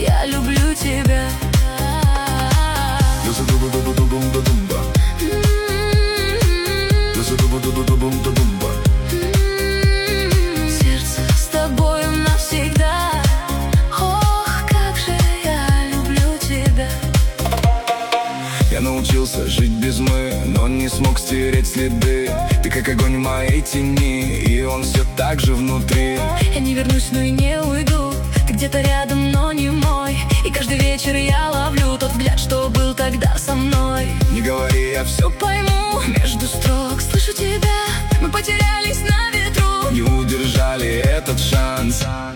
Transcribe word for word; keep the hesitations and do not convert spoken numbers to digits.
я люблю тебя. Сердце с тобою навсегда. Ох, как же я люблю тебя. Я научился жить без «мы», но не смог стереть следы. Ты как огонь в моей тени, и он все так же внутри. Я не вернусь, но и не уйду. Ты где-то рядом, но не мой. И каждый вечер я ловлю тот взгляд, что был тогда со мной. Не говори, я все Пойму, между строк слышу тебя. Мы потерялись на ветру, не удержали этот шанс.